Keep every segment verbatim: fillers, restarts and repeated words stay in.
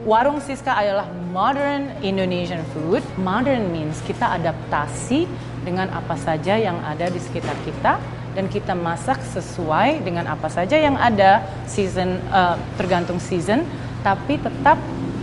Warung Siska adalah modern Indonesian food. Modern means kita adaptasi dengan apa saja yang ada di sekitar kita dan kita masak sesuai dengan apa saja yang ada season uh, tergantung season, tapi tetap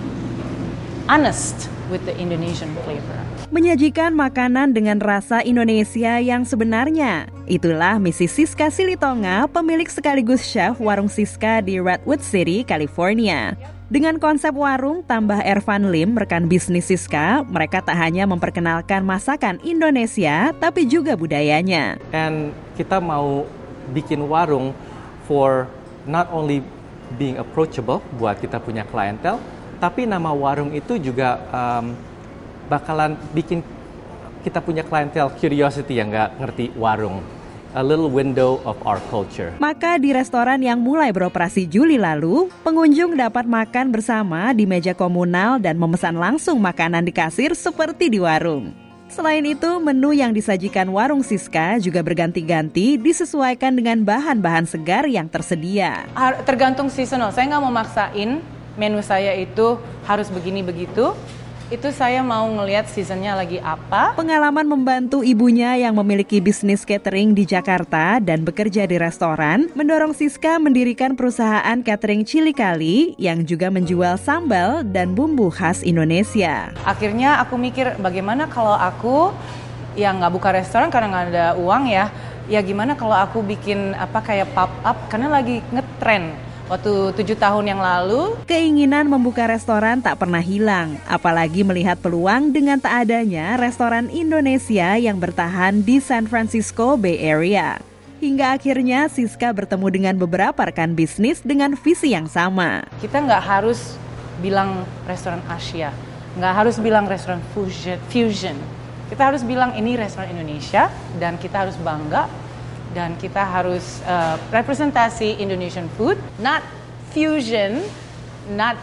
honest with the Indonesian flavor. Menyajikan makanan dengan rasa Indonesia yang sebenarnya. Itulah misi Siska Silitonga, pemilik sekaligus chef Warung Siska di Redwood City, California. Dengan konsep warung tambah Ervan Lim, rekan bisnis Siska, mereka tak hanya memperkenalkan masakan Indonesia, tapi juga budayanya. And kita mau bikin warung for not only being approachable buat kita punya klientel, tapi nama warung itu juga um, bakalan bikin kita punya klientel curiosity yang nggak ngerti warung. A little window of our culture. Maka di restoran yang mulai beroperasi Juli lalu, pengunjung dapat makan bersama di meja komunal dan memesan langsung makanan di kasir seperti di warung. Selain itu, menu yang disajikan Warung Siska juga berganti-ganti disesuaikan dengan bahan-bahan segar yang tersedia. Tergantung seasonal, saya nggak mau maksain menu saya itu harus begini-begitu. Itu saya mau ngelihat seasonnya lagi apa. Pengalaman membantu ibunya yang memiliki bisnis catering di Jakarta dan bekerja di restoran mendorong Siska mendirikan perusahaan catering Chili Kali yang juga menjual sambal dan bumbu khas Indonesia. Akhirnya aku mikir bagaimana kalau aku yang nggak buka restoran karena nggak ada uang ya. Ya gimana kalau aku bikin apa kayak pop up karena lagi ngetrend. Waktu tujuh tahun yang lalu, keinginan membuka restoran tak pernah hilang, apalagi melihat peluang dengan tak adanya restoran Indonesia yang bertahan di San Francisco Bay Area. Hingga akhirnya Siska bertemu dengan beberapa rekan bisnis dengan visi yang sama. Kita nggak harus bilang restoran Asia, nggak harus bilang restoran fusion. Kita harus bilang ini restoran Indonesia dan kita harus bangga. Dan kita harus uh, representasi Indonesian food, not fusion, not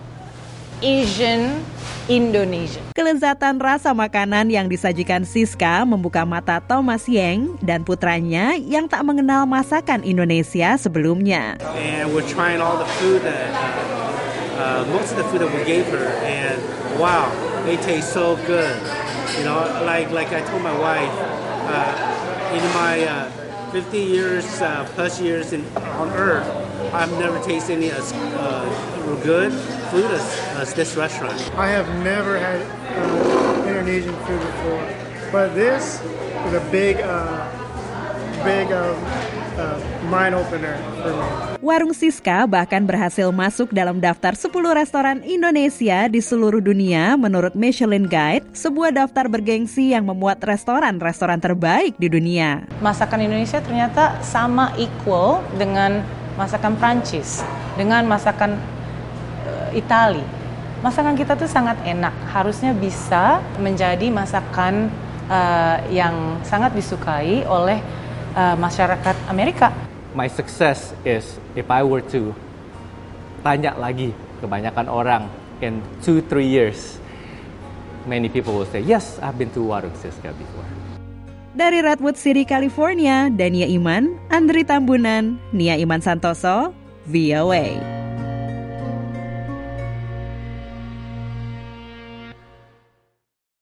Asian, Indonesian. Kelezatan rasa makanan yang disajikan Siska membuka mata Thomas Yeng dan putranya yang tak mengenal masakan Indonesia sebelumnya. And we're trying all the food that uh, most of the food that we gave her, and wow, they taste so good. You know, like like I told my wife, uh, in my uh, fifty years uh, plus years in, on Earth, I've never tasted any as uh, good food as, as this restaurant. I have never had uh, Indonesian food before, but this is a big, uh, big uh, uh, mind opener for me. Warung Siska bahkan berhasil masuk dalam daftar sepuluh restoran Indonesia di seluruh dunia menurut Michelin Guide, sebuah daftar bergengsi yang memuat restoran-restoran terbaik di dunia. Masakan Indonesia ternyata sama equal dengan masakan Prancis, dengan masakan uh, Itali. Masakan kita tuh sangat enak, harusnya bisa menjadi masakan uh, yang sangat disukai oleh uh, masyarakat Amerika. My success is if I were to tanya lagi kebanyakan orang in two, three years, many people will say, yes, I've been to Warung Siska before. Dari Redwood City, California, Dania Iman, Andri Tambunan, Nia Iman Santoso, V O A.